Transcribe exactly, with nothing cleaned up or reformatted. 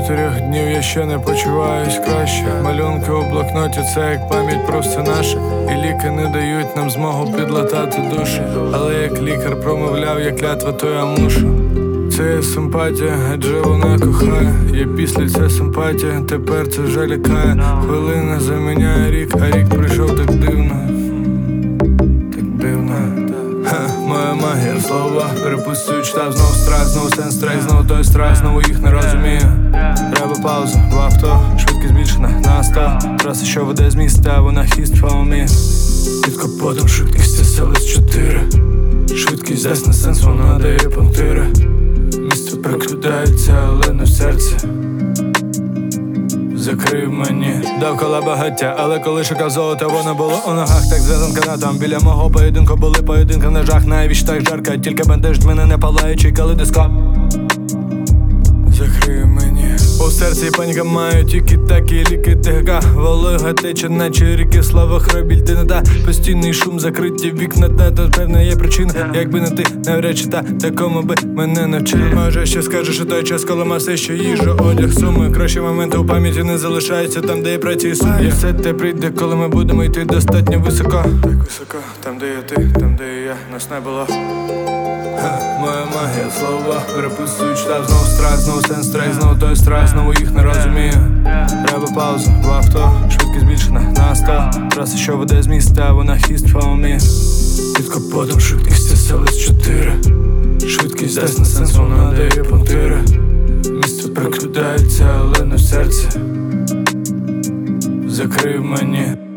чотирьох днів я ще не почуваюсь краще. Малюнки у блокноті — це як пам'ять про все наше. І ліки не дають нам змогу підлатати душі. Але як лікар промовляв, я клятва, то я мушу. Це є симпатія, адже вона кохає. Я після ця симпатія, тепер це вже лякає. Хвилина заміняє рік, а рік прийшов так дивно. Так дивно. Ха, моя магія слова перепустую, читав знову страх, знову сенс, страх, знову той страх, знову їх не розумію. Треба паузу в авто, швидкість збільшена на сто. Траса, що веде з міста, вона хіст фаумі. Під капотом швидкість ес ел ес чотири. Швидкість дасть на сенс, вона дає пунктири. Місто прокидається, але не в серці. Закрив мені довкола багаття, але коли шукав золото, воно було у ногах. Так зв'язан канатом, біля мого поєдинку були поєдинки на жах. Навіщо так жарко, тільки бентежить мене не палаючий калейдоскоп. Закрив мені. У серці паніка, маю тільки такі ліки. ТГК, волога тече, наче ріки. Слава хробіль, ти не та. Постійний шум, закриті вікна, та то певна є причина. Якби не ти, навряд чи та, такому би мене навчили. Може ще скажеш, у той час, коли мав все, що їжу, одяг, суми. Кращі моменти у пам'яті не залишаються там, де я працюю сумі. І все те прийде, коли ми будемо йти достатньо високо. Так високо, там де є ти, там де є я, нас не було. Ха, моя магія слова перепустую, читав знову страх, знову сенс, страх, знову той страх, знову їх не розумію. Треба паузу в авто, швидкість збільшена на сто. Траса, що веде з міста, вона хіст фаумі. Під капотом швидкість ес ел ес чотири. Швидкість дасть на сенс, вона дає пунктири. Місто прокидається, але не в серці. Закрив мені.